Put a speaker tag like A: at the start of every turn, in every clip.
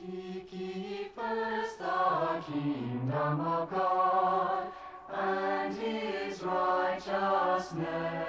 A: Seek ye first the kingdom of God and His righteousness.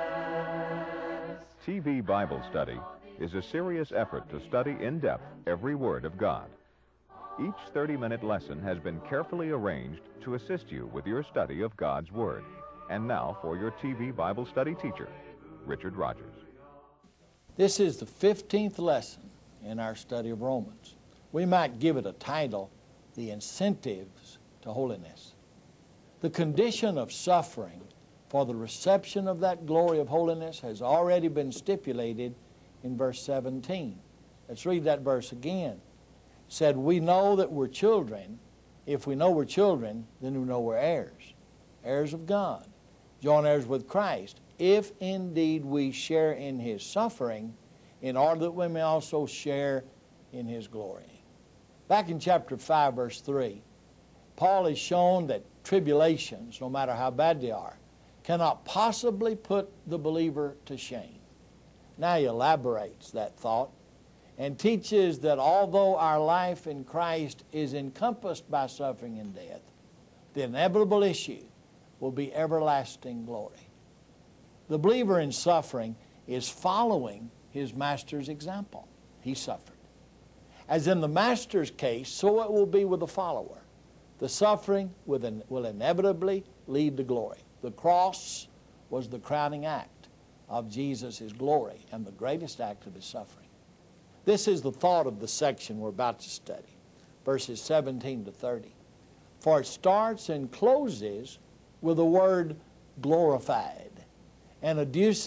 B: TV Bible Study is a serious effort to study in depth every word of God. Each 30-minute lesson has been carefully arranged to assist you with your study of God's Word. And now for your TV Bible Study teacher, Richard Rogers.
C: This is the 15th lesson in our study of Romans. We might give it a title, The Incentives to Holiness. The condition of suffering for the reception of that glory of holiness has already been stipulated in verse 17. Let's read that verse again. It said, we know that we're children. If we know we're children, then we know we're heirs, heirs of God, joint heirs with Christ, if indeed we share in His suffering, in order that we may also share in His glory. Back in chapter 5, verse 3, Paul has shown that tribulations, no matter how bad they are, cannot possibly put the believer to shame. Now he elaborates that thought and teaches that although our life in Christ is encompassed by suffering and death, the inevitable issue will be everlasting glory. The believer in suffering is following his master's example. He suffered. As in the master's case, so it will be with the follower. The suffering will inevitably lead to glory. The cross was the crowning act of Jesus' glory and the greatest act of His suffering. This is the thought of the section we're about to study, verses 17 to 30. For it starts and closes with the word glorified, and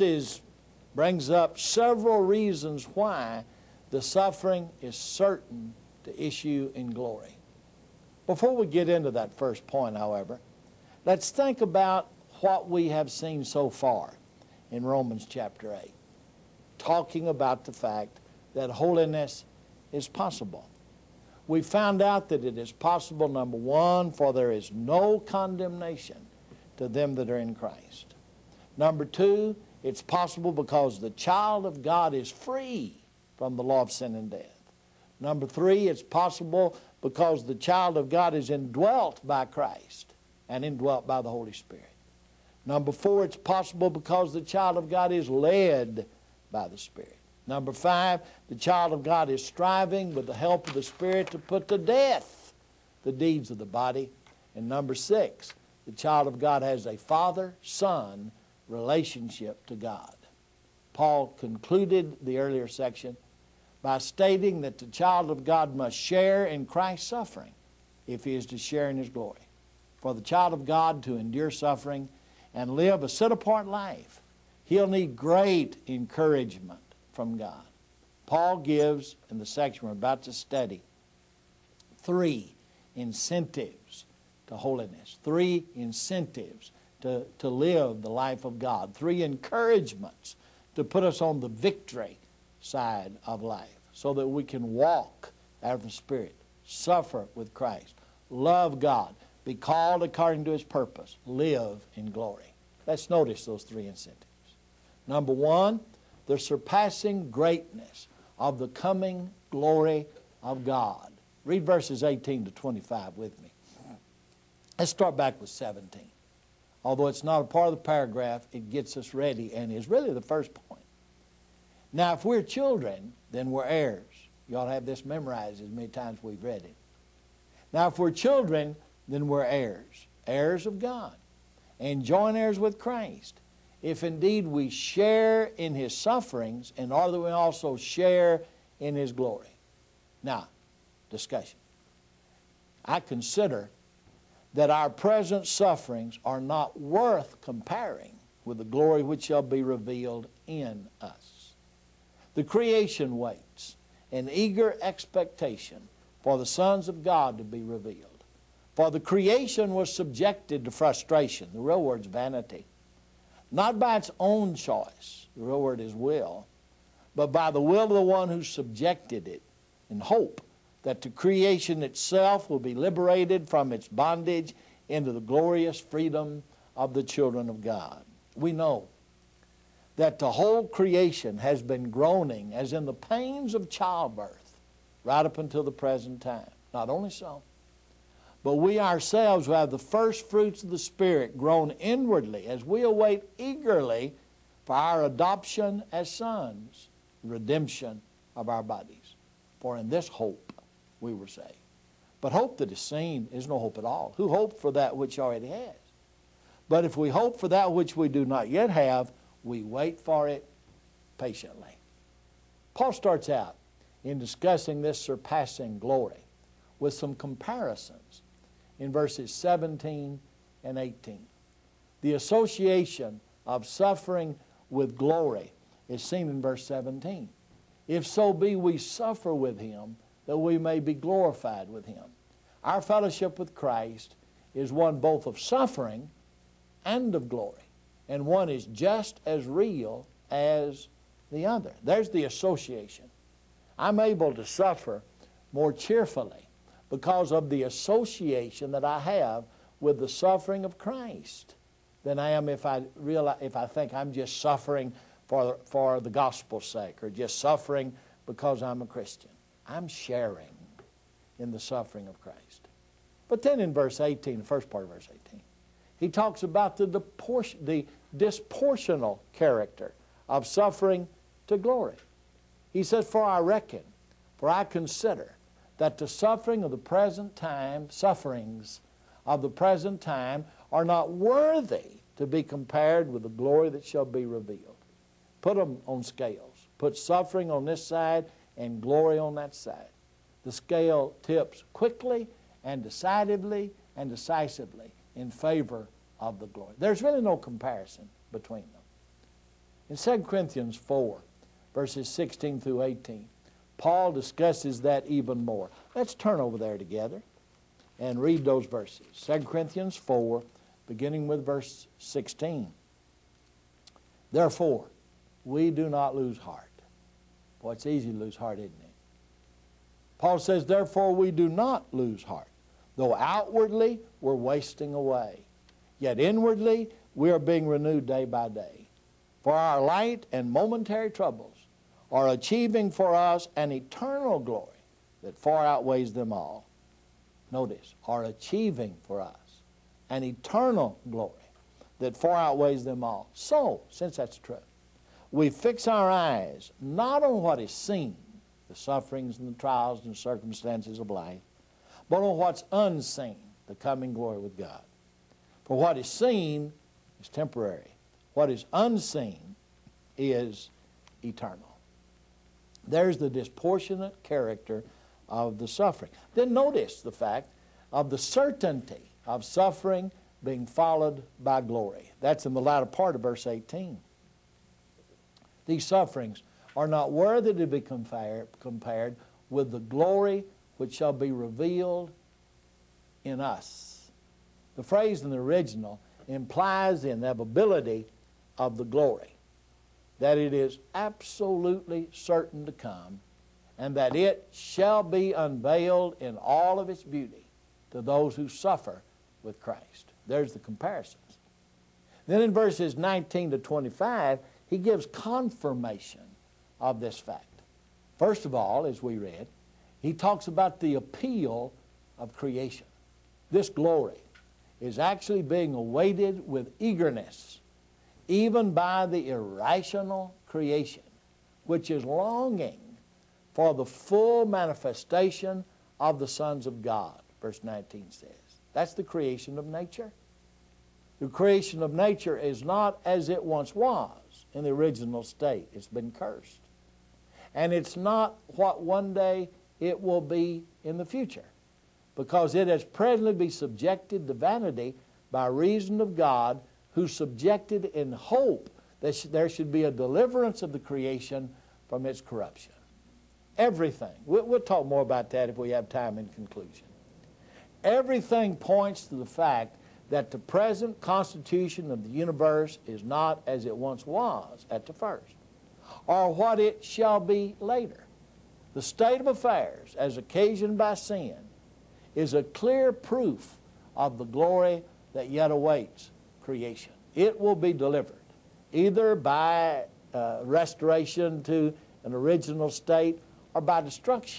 C: brings up several reasons why the suffering is certain to issue in glory. Before we get into that first point, however, let's think about what we have seen so far in Romans chapter 8, talking about the fact that holiness is possible. We found out that it is possible, number one, for there is no condemnation to them that are in Christ. Number two, it's possible because the child of God is free from the law of sin and death. Number three, it's possible because the child of God is indwelt by Christ and indwelt by the Holy Spirit. Number four, it's possible because the child of God is led by the Spirit. Number five, the child of God is striving with the help of the Spirit to put to death the deeds of the body. And number six, the child of God has a father-son relationship to God. Paul concluded the earlier section by stating that the child of God must share in Christ's suffering if he is to share in His glory. For the child of God to endure suffering and live a set-apart life, he'll need great encouragement from God. Paul gives, in the section we're about to study, 3 incentives to holiness, 3 incentives to live the life of God, 3 encouragements to put us on the victory side of life so that we can walk after the Spirit, suffer with Christ, love God, be called according to His purpose, live in glory. Let's notice those 3 incentives. Number one, the surpassing greatness of the coming glory of God. Read verses 18 to 25 with me. Let's start back with 17. Although it's not a part of the paragraph, it gets us ready and is really the first point. Now, if we're children, then we're heirs. You ought to have this memorized as many times we've read it. Now, if we're children, then we're heirs, heirs of God, and joint heirs with Christ, if indeed we share in His sufferings in order that we also share in His glory. Now, discussion. I consider that our present sufferings are not worth comparing with the glory which shall be revealed in us. The creation waits in eager expectation for the sons of God to be revealed. For the creation was subjected to frustration. The real word's vanity. Not by its own choice, the real word is will, but by the will of the one who subjected it, in hope that the creation itself will be liberated from its bondage into the glorious freedom of the children of God. We know that the whole creation has been groaning as in the pains of childbirth right up until the present time. Not only so, but we ourselves who have the first fruits of the Spirit grown inwardly as we await eagerly for our adoption as sons, the redemption of our bodies. For in this hope we were saved. But hope that is seen is no hope at all. Who hoped for that which already has? But if we hope for that which we do not yet have, we wait for it patiently. Paul starts out in discussing this surpassing glory with some comparisons in verses 17 and 18. The association of suffering with glory is seen in verse 17. If so be we suffer with him, that we may be glorified with him. Our fellowship with Christ is one both of suffering and of glory, and one is just as real as the other. There's the association. I'm able to suffer more cheerfully because of the association that I have with the suffering of Christ than I am if I think I'm just suffering for the gospel's sake, or just suffering because I'm a Christian. I'm sharing in the suffering of Christ. But then in verse 18, the first part of verse 18, he talks about the disproportional character of suffering to glory. He says, for I consider that the sufferings of the present time are not worthy to be compared with the glory that shall be revealed. Put them on scales. Put suffering on this side and glory on that side. The scale tips quickly and decidedly and decisively in favor of the glory. There's really no comparison between them. In 2 Corinthians 4, verses 16 through 18, Paul discusses that even more. Let's turn over there together and read those verses. 2 Corinthians 4, beginning with verse 16. Therefore, we do not lose heart. Boy, it's easy to lose heart, isn't it? Paul says, therefore we do not lose heart. Though outwardly we're wasting away, yet inwardly we are being renewed day by day. For our light and momentary troubles are achieving for us an eternal glory that far outweighs them all. Notice, are achieving for us an eternal glory that far outweighs them all. So, since that's true, we fix our eyes not on what is seen, the sufferings and the trials and circumstances of life, but on what's unseen, the coming glory with God. For what is seen is temporary. What is unseen is eternal. There's the disproportionate character of the suffering. Then notice the fact of the certainty of suffering being followed by glory. That's in the latter part of verse 18. These sufferings are not worthy to be compared with the glory which shall be revealed in us. The phrase in the original implies the inevitability of the glory, that it is absolutely certain to come, and that it shall be unveiled in all of its beauty to those who suffer with Christ. There's the comparisons. Then in verses 19 to 25, he gives confirmation of this fact. First of all, as we read, he talks about the appeal of creation. This glory is actually being awaited with eagerness, even by the irrational creation, which is longing for the full manifestation of the sons of God, verse 19 says. That's the creation of nature. The creation of nature is not as it once was in the original state. It's been cursed. And it's not what one day it will be in the future, because it has presently been subjected to vanity by reason of God, who subjected in hope that there should be a deliverance of the creation from its corruption. Everything. We'll talk more about that if we have time in conclusion. Everything points to the fact that the present constitution of the universe is not as it once was at the first, or what it shall be later. The state of affairs, as occasioned by sin, is a clear proof of the glory that yet awaits creation. It will be delivered, either by restoration to an original state or by destruction.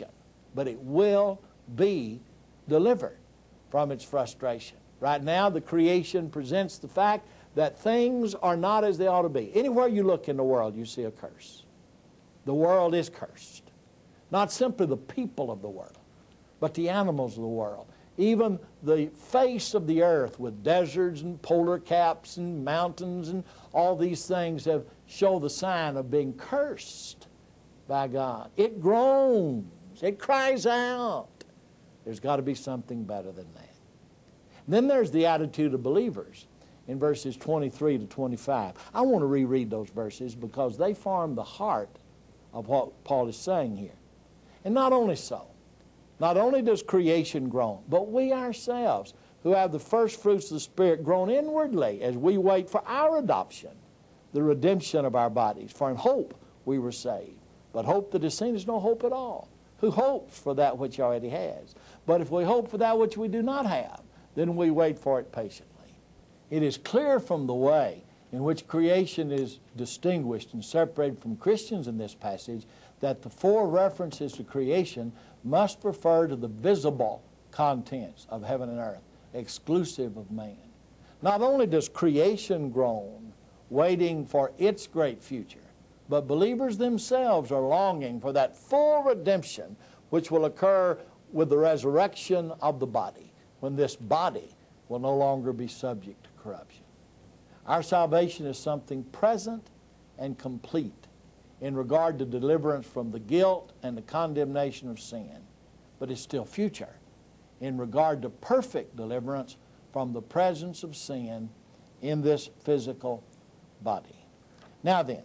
C: but it will be delivered from its frustration. Right now, the creation presents the fact that things are not as they ought to be. Anywhere you look in the world, you see a curse. The world is cursed. Not simply the people of the world, but the animals of the world. Even the face of the earth with deserts and polar caps and mountains and all these things have show the sign of being cursed by God. It groans. It cries out. There's got to be something better than that. Then there's the attitude of believers in verses 23 to 25. I want to reread those verses because they form the heart of what Paul is saying here. And not only so, not only does creation groan, but we ourselves, who have the first fruits of the Spirit, groan inwardly as we wait for our adoption, the redemption of our bodies. For in hope we were saved. But hope that is seen is no hope at all. Who hopes for that which he already has? But if we hope for that which we do not have, then we wait for it patiently. It is clear from the way in which creation is distinguished and separated from Christians in this passage that the four references to creation must refer to the visible contents of heaven and earth, exclusive of man. Not only does creation groan, waiting for its great future, but believers themselves are longing for that full redemption which will occur with the resurrection of the body, when this body will no longer be subject to corruption. Our salvation is something present and complete in regard to deliverance from the guilt and the condemnation of sin, but it's still future in regard to perfect deliverance from the presence of sin in this physical body. Now then,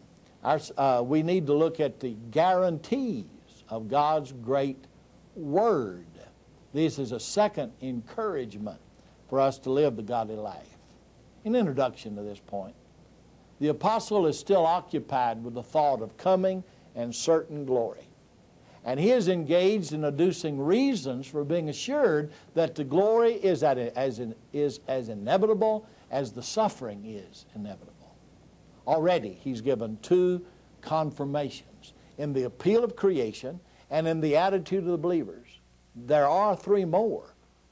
C: we need to look at the guarantees of God's great Word. This is a second encouragement for us to live the godly life. In introduction to this point, the apostle is still occupied with the thought of coming and certain glory. And he is engaged in adducing reasons for being assured that the glory is as inevitable as the suffering is inevitable. Already he's given two confirmations in the appeal of creation and in the attitude of the believers. There are three more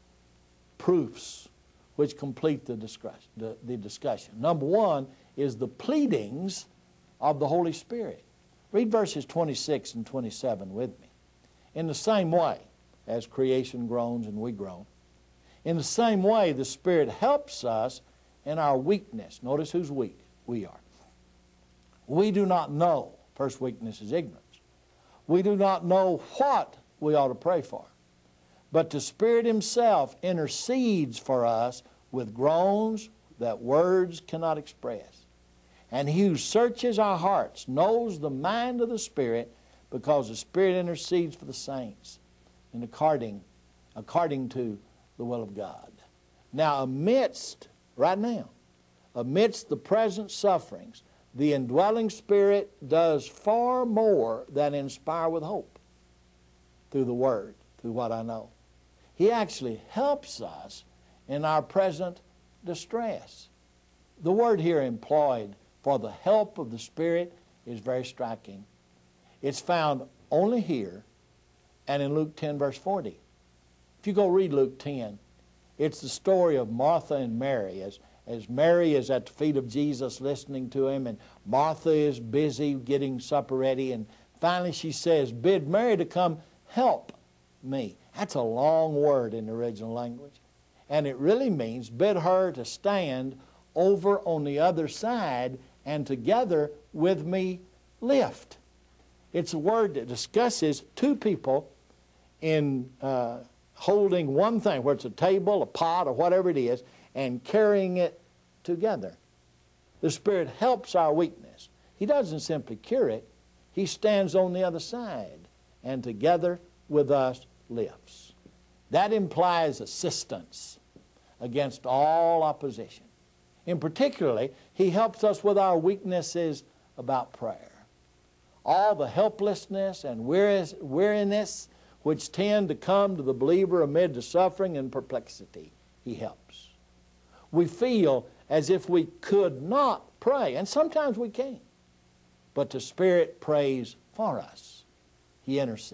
C: proofs which complete the discussion. Number one is the pleadings of the Holy Spirit. Read verses 26 and 27 with me. In the same way as creation groans and we groan, in the same way the Spirit helps us in our weakness. Notice who's weak? We are. We do not know. First weakness is ignorance. We do not know what we ought to pray for. But the Spirit Himself intercedes for us with groans that words cannot express. And He who searches our hearts knows the mind of the Spirit, because the Spirit intercedes for the saints and according to the will of God. Now amidst the present sufferings, the indwelling Spirit does far more than inspire with hope through the Word, through what I know. He actually helps us in our present distress. The word here employed for the help of the Spirit is very striking. It's found only here and in Luke 10, verse 40. If you go read Luke 10, it's the story of Martha and Mary. As Mary is at the feet of Jesus listening to Him, and Martha is busy getting supper ready, and finally she says, "Bid Mary to come help me." That's a long word in the original language. And it really means bid her to stand over on the other side and together with me lift. It's a word that discusses two people in holding one thing, whether it's a table, a pot, or whatever it is, and carrying it together. The Spirit helps our weakness. He doesn't simply cure it. He stands on the other side and together with us lifts. That implies assistance against all opposition. In particularly, He helps us with our weaknesses about prayer. All the helplessness and weariness which tend to come to the believer amid the suffering and perplexity, He helps. We feel as if we could not pray, and sometimes we can't. But the Spirit prays for us. He intercedes.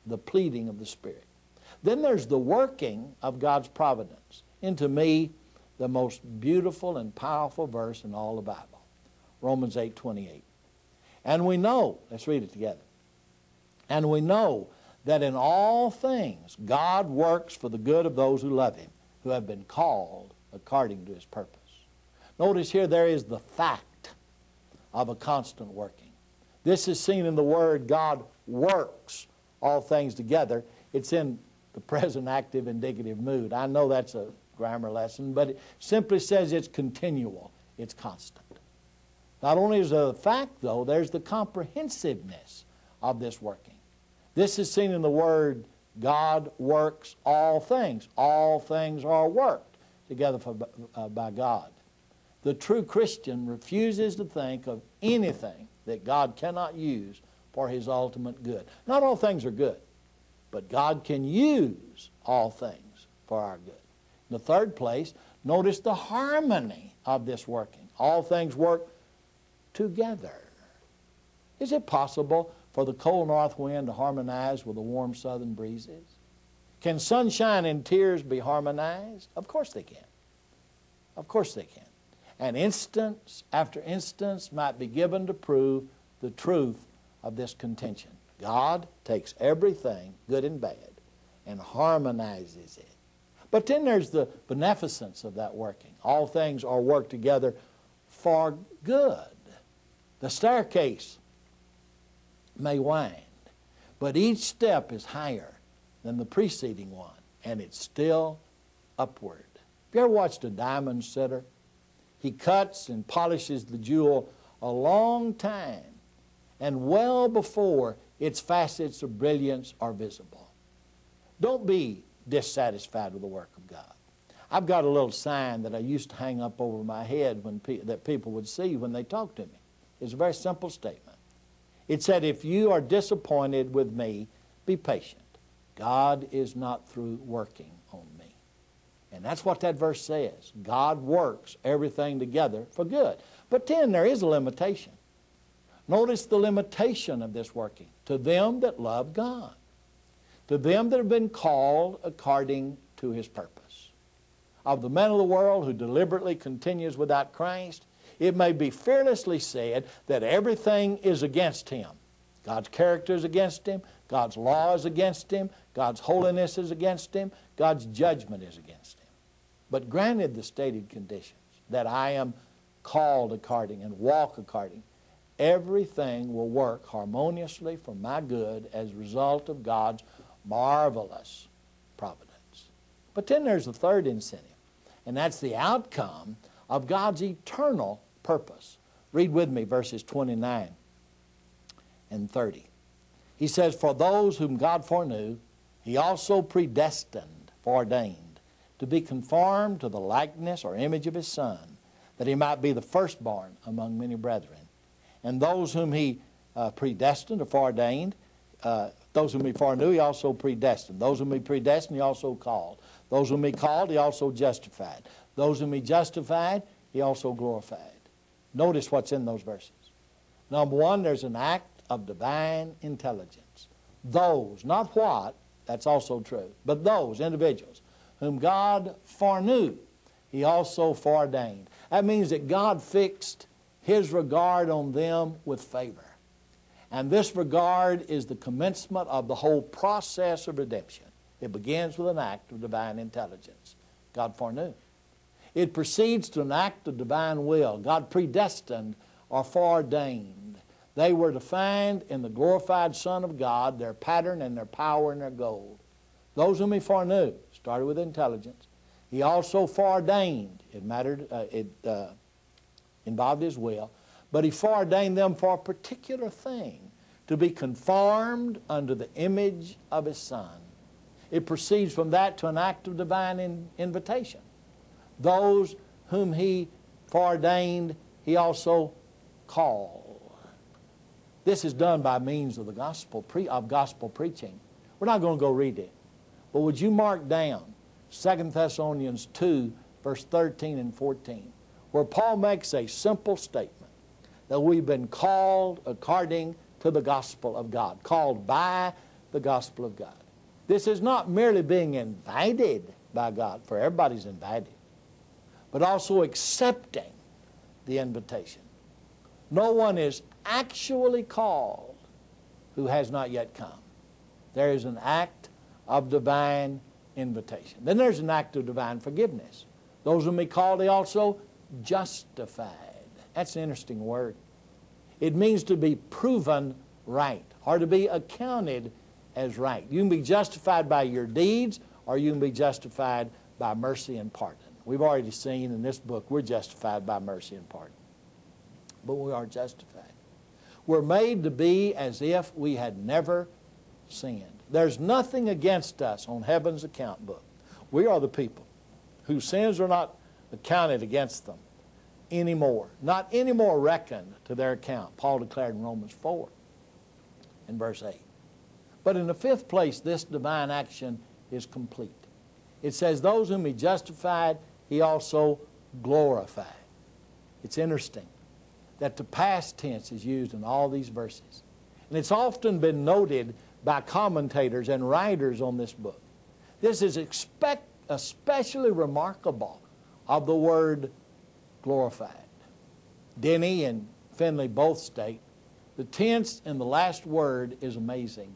C: the pleading of the Spirit. Then there's the working of God's providence. And to me, the most beautiful and powerful verse in all the Bible, Romans 8:28. And we know, let's read it together. And we know that in all things God works for the good of those who love Him, who have been called according to His purpose. Notice here there is the fact of a constant working. This is seen in the word God works all things together. It's in the present active indicative mood. I know that's a grammar lesson, but it simply says it's continual, it's constant. Not only is there the fact, though, there's the comprehensiveness of this working. This is seen in the word God works all things. All things are worked together by God. The true Christian refuses to think of anything that God cannot use for His ultimate good. Not all things are good, but God can use all things for our good. In the third place, notice the harmony of this working. All things work together. Is it possible for the cold north wind to harmonize with the warm southern breezes? Can sunshine and tears be harmonized? Of course they can. Of course they can. And instance after instance might be given to prove the truth of this contention. God takes everything, good and bad, and harmonizes it. But then there's the beneficence of that working. All things are worked together for good. The staircase may wind, but each step is higher than the preceding one, and it's still upward. Have you ever watched a diamond setter? He cuts and polishes the jewel a long time, and well before its facets of brilliance are visible. Don't be dissatisfied with the work of God. I've got a little sign that I used to hang up over my head that people would see when they talked to me. It's a very simple statement. It said, if you are disappointed with me, be patient. God is not through working on me. And that's what that verse says. God works everything together for good. But then there is a limitation. Notice the limitation of this working. To them that love God. To them that have been called according to His purpose. Of the man of the world who deliberately continues without Christ, it may be fearlessly said that everything is against him. God's character is against him. God's law is against him. God's holiness is against him. God's judgment is against him. But granted the stated conditions, that I am called according and walk according, everything will work harmoniously for my good as a result of God's marvelous providence. But then there's a third incentive, and that's the outcome of God's eternal purpose. Read with me verses 29 and 30. He says, for those whom God foreknew, He also predestined, foreordained, to be conformed to the likeness or image of His Son, that He might be the firstborn among many brethren. And those whom He predestined or foreordained, those whom He foreknew, He also predestined. Those whom He predestined, He also called. Those whom He called, He also justified. Those whom He justified, He also glorified. Notice what's in those verses. Number one, there's an act of divine intelligence. Those, not what, that's also true, but those individuals whom God foreknew, He also foreordained. That means that God fixed His regard on them with favor. And this regard is the commencement of the whole process of redemption. It begins with an act of divine intelligence. God foreknew. It proceeds to an act of divine will. God predestined or foreordained. They were defined in the glorified Son of God, their pattern and their power and their goal. Those whom He foreknew, started with intelligence. He also foreordained. It involved His will. But He foreordained them for a particular thing, to be conformed unto the image of His Son. It proceeds from that to an act of divine invitation. Those whom He foreordained, He also called. This is done by means of the gospel preaching. We're not going to go read it. But would you mark down 2 Thessalonians 2, verse 13 and 14, where Paul makes a simple statement that we've been called according to the gospel of God, called by the gospel of God. This is not merely being invited by God, for everybody's invited, but also accepting the invitation. No one is actually called who has not yet come. There is an act of divine invitation. Then there's an act of divine forgiveness. Those whom He called, He also justified. That's an interesting word. It means to be proven right, or to be accounted as right. You can be justified by your deeds, or you can be justified by mercy and pardon. We've already seen in this book we're justified by mercy and pardon. But we are justified. We're made to be as if we had never sinned. There's nothing against us on heaven's account book. We are the people whose sins are not accounted against them anymore. Not anymore reckoned to their account, Paul declared in Romans 4 in verse 8. But in the fifth place, this divine action is complete. It says, those whom He justified, He also glorified. It's interesting that the past tense is used in all these verses. And it's often been noted by commentators and writers on this book. This is especially remarkable of the word glorified. Denny and Finley both state the tense in the last word is amazing.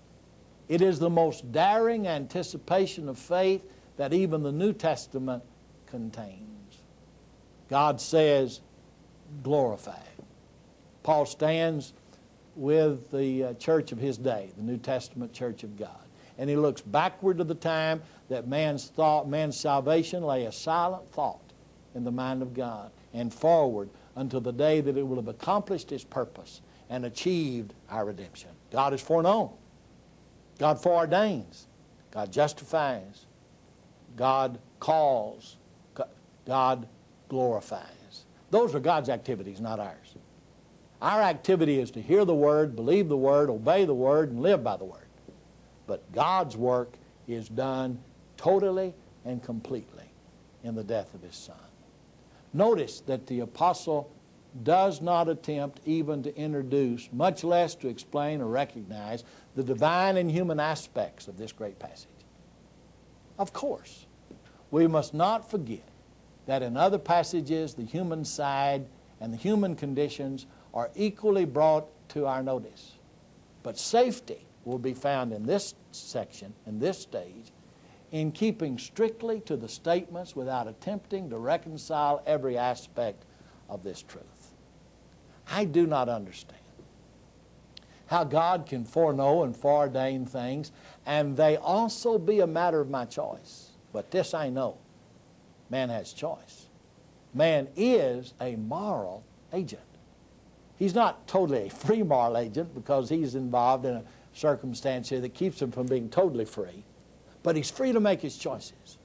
C: It is the most daring anticipation of faith that even the New Testament contains. God says, glorified. Paul stands with the church of his day, the New Testament church of God. And he looks backward to the time that man's salvation lay a silent thought in the mind of God, and forward until the day that it will have accomplished its purpose and achieved our redemption. God is foreknown. God foreordains. God justifies. God calls. God glorifies. Those are God's activities, not ours. Our activity is to hear the Word, believe the Word, obey the Word, and live by the Word. But God's work is done totally and completely in the death of His Son. Notice that the apostle does not attempt even to introduce, much less to explain or recognize, the divine and human aspects of this great passage. Of course, we must not forget that in other passages the human side and the human conditions are equally brought to our notice. But safety will be found in this section, in this stage, in keeping strictly to the statements without attempting to reconcile every aspect of this truth. I do not understand how God can foreknow and foreordain things, and they also be a matter of my choice. But this I know, man has choice. Man is a moral agent. He's not totally a free moral agent because he's involved in a circumstance here that keeps him from being totally free, but he's free to make his choices.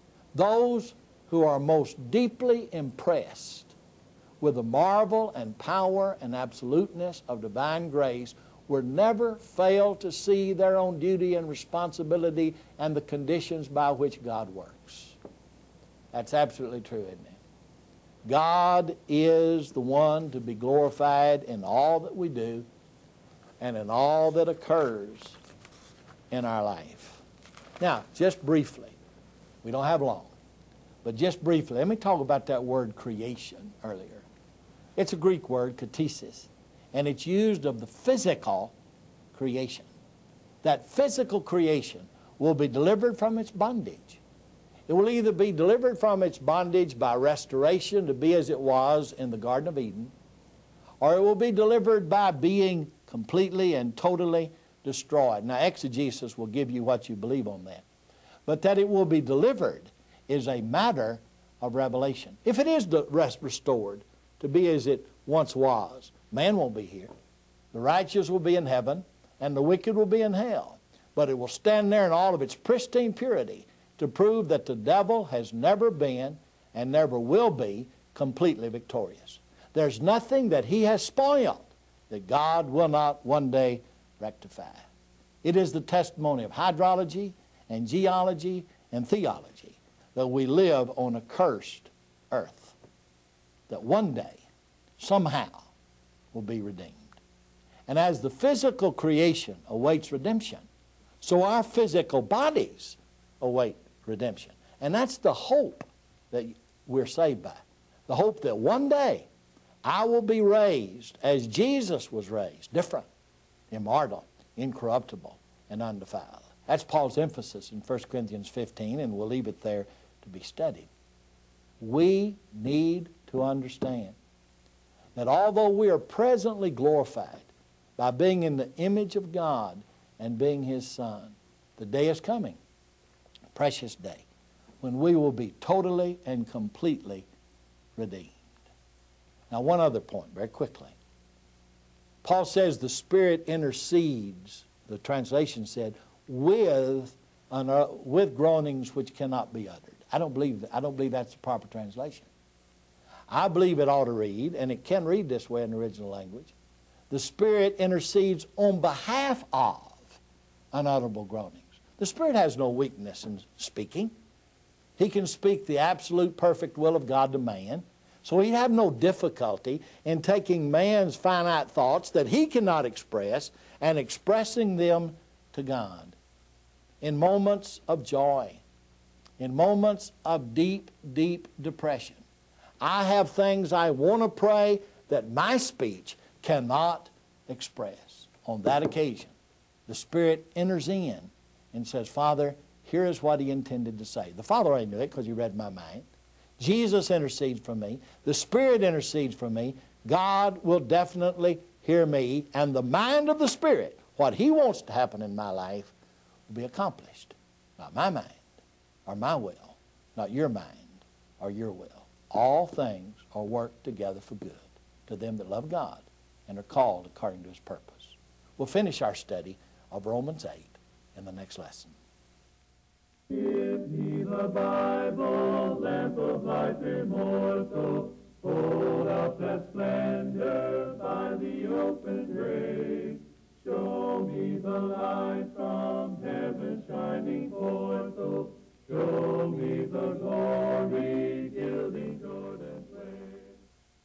C: Those who are most deeply impressed with the marvel and power and absoluteness of divine grace will never fail to see their own duty and responsibility and the conditions by which God works. That's absolutely true, isn't it? God is the one to be glorified in all that we do and in all that occurs in our life. Now, just briefly, we don't have long, but just briefly, let me talk about that word creation earlier. It's a Greek word, katesis, and it's used of the physical creation. That physical creation will be delivered from its bondage. It will either be delivered from its bondage by restoration to be as it was in the Garden of Eden, or it will be delivered by being completely and totally destroyed. Now, exegesis will give you what you believe on that. But that it will be delivered is a matter of revelation. If it is restored to be as it once was, man won't be here. The righteous will be in heaven, and the wicked will be in hell. But it will stand there in all of its pristine purity to prove that the devil has never been and never will be completely victorious. There's nothing that he has spoiled that God will not one day rectify. It is the testimony of hydrology and geology and theology that we live on a cursed earth, that one day, somehow, will be redeemed. And as the physical creation awaits redemption, So our physical bodies await redemption. And that's the hope that we're saved by. The hope that one day I will be raised as Jesus was raised, different, immortal, incorruptible, and undefiled. That's Paul's emphasis in 1 Corinthians 15, and we'll leave it there to be studied. We need to understand that although we are presently glorified by being in the image of God and being His Son, the day is coming, precious day, when we will be totally and completely redeemed. Now, one other point, very quickly. Paul says the Spirit intercedes, the translation said, with groanings which cannot be uttered. I don't believe that's the proper translation. I believe it ought to read, and it can read this way in the original language, the Spirit intercedes on behalf of unutterable groanings. The Spirit has no weakness in speaking. He can speak the absolute perfect will of God to man. So He'd have no difficulty in taking man's finite thoughts that he cannot express and expressing them to God. In moments of joy, in moments of deep, deep depression, I have things I want to pray that my speech cannot express. On that occasion, the Spirit enters in and says, Father, here is what He intended to say. The Father already knew it because He read my mind. Jesus intercedes for me. The Spirit intercedes for me. God will definitely hear me. And the mind of the Spirit, what He wants to happen in my life, will be accomplished. Not my mind or my will, not your mind or your will. All things are worked together for good to them that love God and are called according to His purpose. We'll finish our study of Romans 8 in the next lesson.
A: Give me the Bible, lamp of life immortal, hold up that splendor by the open grave. Show me the light from heaven's shining portal, show me the glory